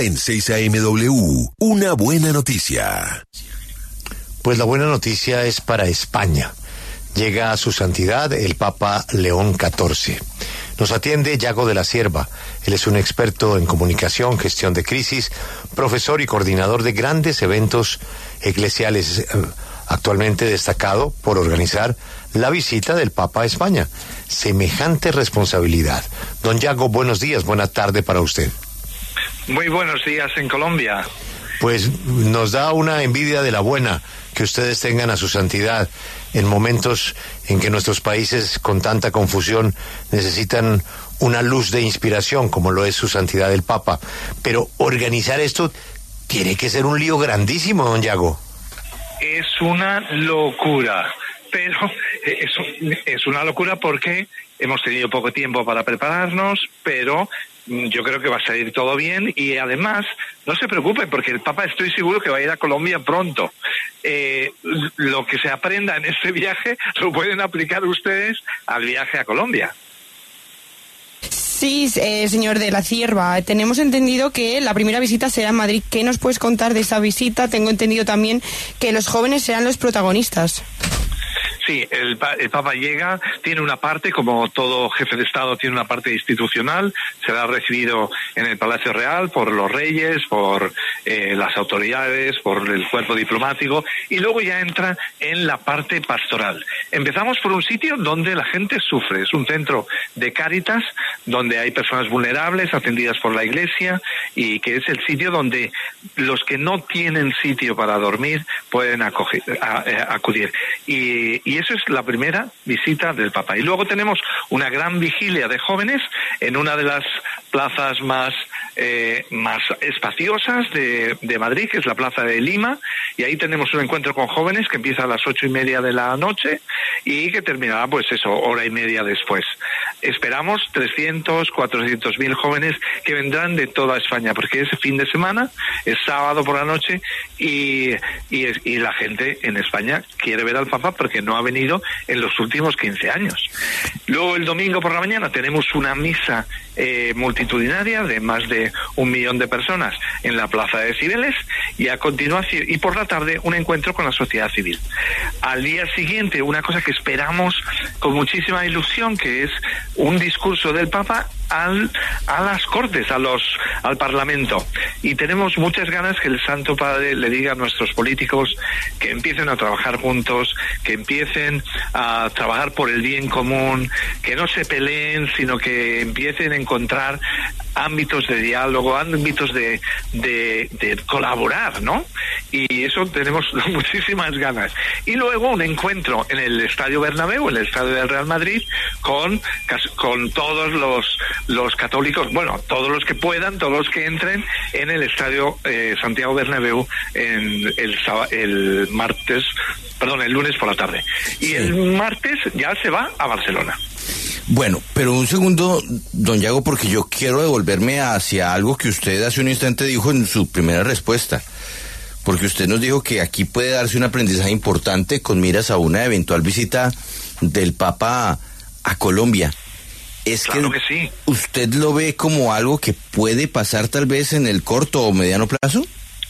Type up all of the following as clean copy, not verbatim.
En 6am una buena noticia. Pues la buena noticia es para España. Llega a su santidad el Papa León XIV. Nos atiende Yago de la Cierva. Él es un experto en comunicación, gestión de crisis, profesor y coordinador de grandes eventos eclesiales, actualmente destacado por organizar la visita del Papa a España. Semejante responsabilidad. Don Yago, buenos días, buena tarde para usted. Muy buenos días en Colombia. Pues nos da una envidia de la buena que ustedes tengan a su santidad en momentos en que nuestros países con tanta confusión necesitan una luz de inspiración como lo es su santidad el Papa. Pero organizar esto tiene que ser un lío grandísimo, don Yago. Es una locura, pero es una locura porque hemos tenido poco tiempo para prepararnos, pero yo creo que va a salir todo bien y además no se preocupen porque el Papa estoy seguro que va a ir a Colombia pronto. Lo que se aprenda en este viaje lo pueden aplicar ustedes al viaje a Colombia. Sí, señor de la Cierva, tenemos entendido que la primera visita será en Madrid. ¿Qué nos puedes contar de esa visita? Tengo entendido también que los jóvenes serán los protagonistas. Sí, el Papa llega, tiene una parte, como todo jefe de Estado, tiene una parte institucional, será recibido en el Palacio Real por los reyes, por las autoridades, por el cuerpo diplomático, y luego ya entra en la parte pastoral. Empezamos por un sitio donde la gente sufre, es un centro de Cáritas, donde hay personas vulnerables atendidas por la Iglesia, y que es el sitio donde los que no tienen sitio para dormir pueden acudir. Y eso es la primera visita del Papa. Y luego tenemos una gran vigilia de jóvenes en una de las plazas más espaciosas de Madrid, que es la Plaza de Lima, y ahí tenemos un encuentro con jóvenes que empieza a las 8:30 de la noche y que terminará, pues eso, hora y media después. Esperamos 300, 400.000 jóvenes que vendrán de toda España, porque ese fin de semana es sábado por la noche y la gente en España quiere ver al Papa porque no ha venido en los últimos 15 años. Luego el domingo por la mañana tenemos una misa multitudinaria de más de 1 millón de personas en la Plaza de Cibeles y a continuación, y por la tarde un encuentro con la sociedad civil. Al día siguiente una cosa que esperamos con muchísima ilusión, que es un discurso del Papa a las Cortes, al Parlamento, y tenemos muchas ganas que el Santo Padre le diga a nuestros políticos que empiecen a trabajar juntos, que empiecen a trabajar por el bien común, que no se peleen, sino que empiecen a encontrar ámbitos de diálogo, ámbitos de colaborar, ¿no? Y eso tenemos muchísimas ganas. Y luego un encuentro en el Estadio Bernabéu, en el Estadio del Real Madrid, con todos los católicos, bueno, todos los que puedan, todos los que entren en el Estadio Santiago Bernabéu en el lunes por la tarde. Y sí, el martes ya se va a Barcelona. Bueno, pero un segundo, don Yago, porque yo quiero devolverme hacia algo que usted hace un instante dijo en su primera respuesta. Porque usted nos dijo que aquí puede darse un aprendizaje importante con miras a una eventual visita del Papa a Colombia. ¿Es claro que sí? ¿Usted lo ve como algo que puede pasar tal vez en el corto o mediano plazo?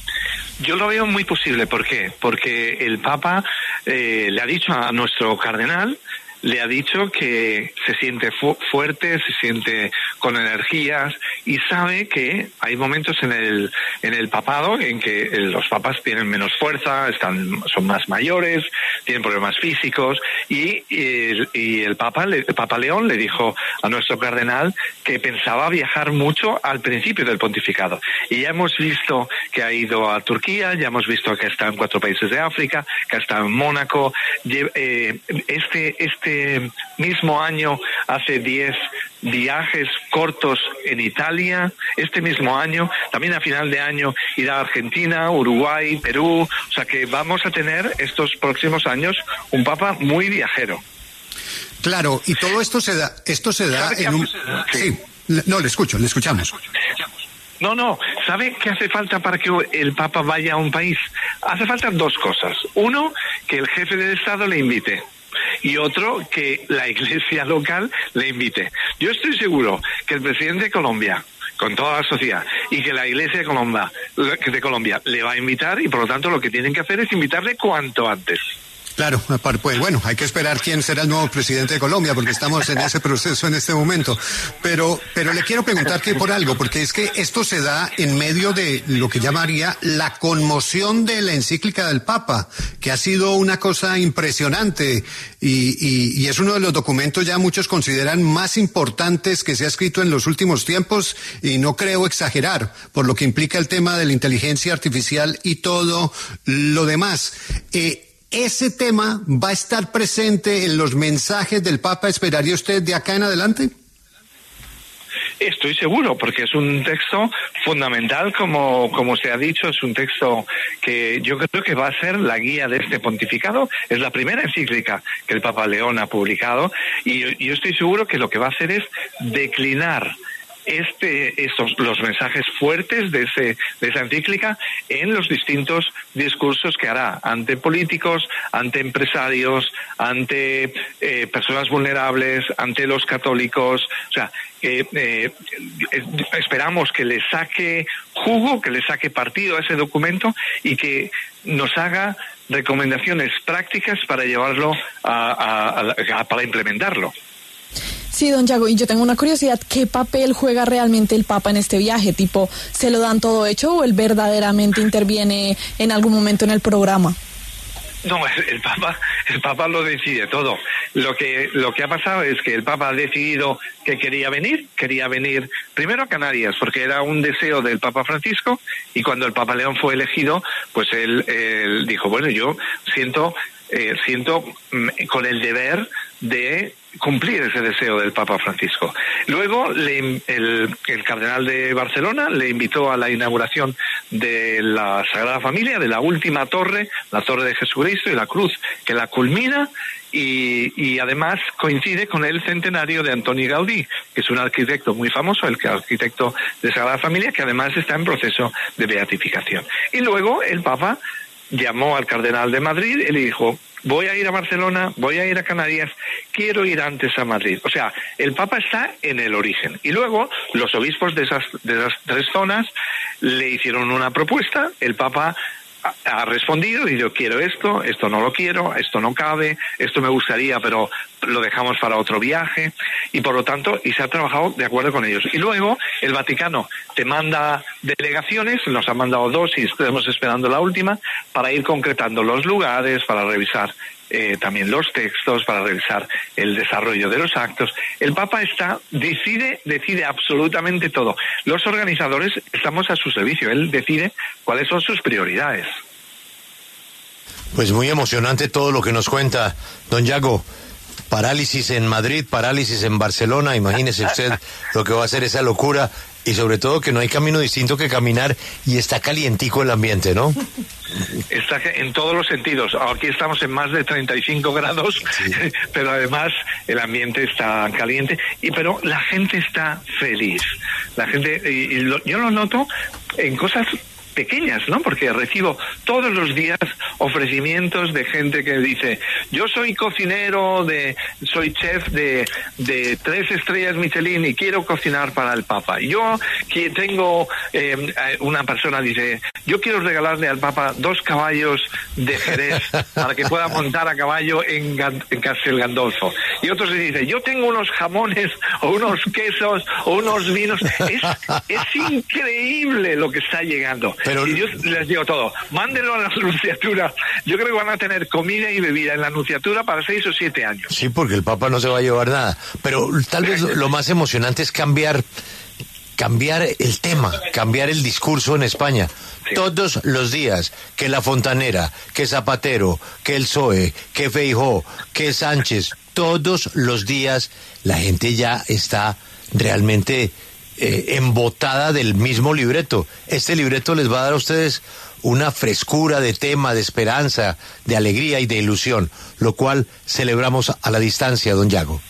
Yo lo veo muy posible. ¿Por qué? Porque el Papa le ha dicho a nuestro cardenal, le ha dicho que se siente fuerte, se siente con energías y sabe que hay momentos en el papado en que los papas tienen menos fuerza, son más mayores, tienen problemas físicos y el Papa León le dijo a nuestro cardenal que pensaba viajar mucho al principio del pontificado. Y ya hemos visto que ha ido a Turquía, ya hemos visto que está en 4 países de África, que está en Mónaco. Este mismo año hace 10 viajes cortos en Italia. Este mismo año, también a final de año, irá a Argentina, Uruguay, Perú. O sea que vamos a tener estos próximos años un Papa muy viajero. Claro, y todo esto se da en un... Sí, no, le escuchamos. No, ¿sabe qué hace falta para que el Papa vaya a un país? Hace falta 2 cosas. Uno, que el jefe del Estado le invite. Y otro, que la iglesia local le invite. Yo estoy seguro que el presidente de Colombia, con toda la sociedad, y que la Iglesia de Colombia le va a invitar, y por lo tanto lo que tienen que hacer es invitarle cuanto antes. Claro, pues bueno, hay que esperar quién será el nuevo presidente de Colombia, porque estamos en ese proceso en este momento. Pero le quiero preguntar que por algo, porque es que esto se da en medio de lo que llamaría la conmoción de la encíclica del Papa, que ha sido una cosa impresionante y es uno de los documentos ya muchos consideran más importantes que se ha escrito en los últimos tiempos, y no creo exagerar, por lo que implica el tema de la inteligencia artificial y todo lo demás. ¿Ese tema va a estar presente en los mensajes del Papa, esperaría usted, de acá en adelante? Estoy seguro, porque es un texto fundamental, como se ha dicho, es un texto que yo creo que va a ser la guía de este pontificado. Es la primera encíclica que el Papa León ha publicado, y yo estoy seguro que lo que va a hacer es declinar los mensajes fuertes de esa encíclica en los distintos discursos que hará ante políticos, ante empresarios, ante personas vulnerables, ante los católicos. O sea, esperamos que le saque jugo, que le saque partido a ese documento y que nos haga recomendaciones prácticas para llevarlo para implementarlo. Sí, don Yago, y yo tengo una curiosidad, ¿qué papel juega realmente el Papa en este viaje? Tipo, ¿se lo dan todo hecho o él verdaderamente interviene en algún momento en el programa? No, el Papa lo decide todo. Lo que ha pasado es que el Papa ha decidido que quería venir primero a Canarias, porque era un deseo del Papa Francisco, y cuando el Papa León fue elegido, pues él dijo, bueno, yo siento con el deber de cumplir ese deseo del Papa Francisco. Luego el cardenal de Barcelona le invitó a la inauguración de la Sagrada Familia, de la última torre, la Torre de Jesucristo y la cruz que la culmina, y además coincide con el centenario de Antoni Gaudí, que es un arquitecto muy famoso, el arquitecto de Sagrada Familia, que además está en proceso de beatificación. Y luego el Papa llamó al cardenal de Madrid y le dijo, voy a ir a Barcelona, voy a ir a Canarias, quiero ir antes a Madrid. O sea, el Papa está en el origen. Y luego los obispos de esas tres zonas le hicieron una propuesta, el Papa ha respondido y yo quiero esto no lo quiero, esto no cabe, esto me gustaría, pero lo dejamos para otro viaje, y por lo tanto, y se ha trabajado de acuerdo con ellos. Y luego el Vaticano te manda delegaciones, nos ha mandado 2 y estamos esperando la última, para ir concretando los lugares, para revisar también los textos, para revisar el desarrollo de los actos. El Papa decide absolutamente todo. Los organizadores estamos a su servicio, él decide cuáles son sus prioridades. Pues muy emocionante todo lo que nos cuenta don Yago. Parálisis en Madrid, parálisis en Barcelona, imagínese usted lo que va a hacer esa locura, y sobre todo que no hay camino distinto que caminar, y está calientico el ambiente, ¿no? Está en todos los sentidos. Aquí estamos en más de 35 grados, sí. Pero además el ambiente está caliente, pero la gente está feliz. La gente, yo lo noto en cosas pequeñas, ¿no? Porque recibo todos los días ofrecimientos de gente que dice, yo soy cocinero, soy chef de 3 estrellas Michelin y quiero cocinar para el Papa. Yo que tengo, una persona dice, yo quiero regalarle al Papa 2 caballos de Jerez para que pueda montar a caballo en Castel Gandolfo. Y otros le dicen, yo tengo unos jamones o unos quesos o unos vinos. Es increíble lo que está llegando. Pero... Y yo les digo todo, mándenlo a la Anunciatura. Yo creo que van a tener comida y bebida en la Anunciatura para 6 o 7 años. Sí, porque el Papa no se va a llevar nada. Pero tal vez lo más emocionante es cambiar el tema, cambiar el discurso en España. Sí. Todos los días, que La Fontanera, que Zapatero, que el PSOE, que Feijóo, que Sánchez, todos los días la gente ya está realmente embotada del mismo libreto. Este libreto les va a dar a ustedes una frescura de tema, de esperanza, de alegría y de ilusión, lo cual celebramos a la distancia, don Yago.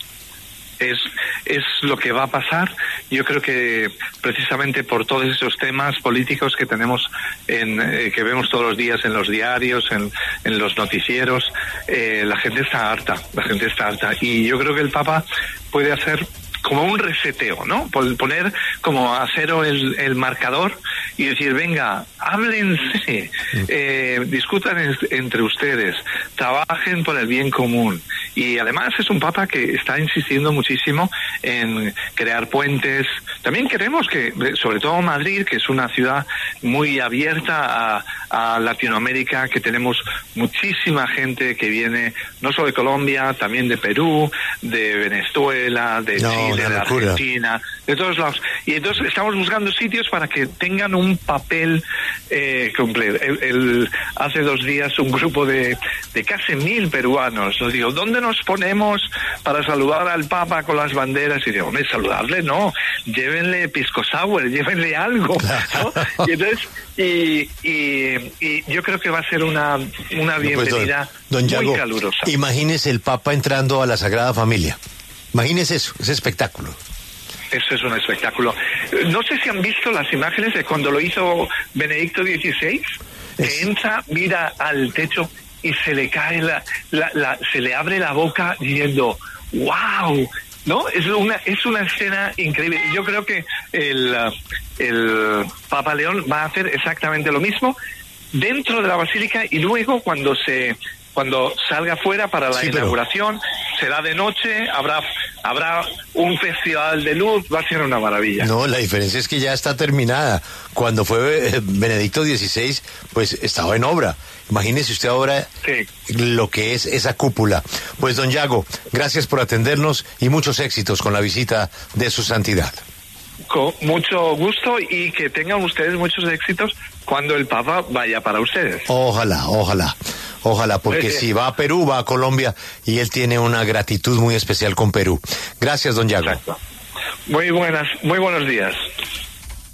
Es lo que va a pasar. Yo creo que precisamente por todos esos temas políticos que tenemos, que vemos todos los días en los diarios, en los noticieros, la gente está harta, y yo creo que el Papa puede hacer como un reseteo, ¿no? Poner como a cero el marcador y decir, venga, háblense, discutan entre ustedes, trabajen por el bien común. Y además es un papa que está insistiendo muchísimo en crear puentes. También queremos que, sobre todo Madrid, que es una ciudad muy abierta a Latinoamérica, que tenemos muchísima gente que viene no solo de Colombia, también de Perú, de Venezuela, de Chile, de Argentina, de todos lados. Y entonces estamos buscando sitios para que tengan un papel completo. Hace 2 días un grupo de casi 1.000 peruanos nos dijo, ¿dónde nos ponemos para saludar al Papa con las banderas? Y digo, hombre, saludarle no, llévenle pisco sour, llévenle algo, ¿no? Y entonces, y yo creo que va a ser una bienvenida don Yago, muy calurosa. Imagínese el Papa entrando a la Sagrada Familia. Imagínese eso, ese espectáculo. Eso es un espectáculo. No sé si han visto las imágenes de cuando lo hizo Benedicto XVI, que entra, mira al techo y se le cae se le abre la boca diciendo ¡wow! ¿No? Es una escena increíble. Yo creo que el Papa León va a hacer exactamente lo mismo dentro de la basílica, y luego cuando salga fuera para la inauguración, será de noche, habrá un festival de luz, va a ser una maravilla. No, la diferencia es que ya está terminada. Cuando fue Benedicto XVI, pues estaba en obra. Imagínese usted ahora lo que es esa cúpula. Pues don Yago, gracias por atendernos y muchos éxitos con la visita de su santidad. Con mucho gusto, y que tengan ustedes muchos éxitos cuando el Papa vaya para ustedes. Ojalá, porque si va a Perú, va a Colombia, y él tiene una gratitud muy especial con Perú. Gracias, don Yago. Exacto. Muy buenos días.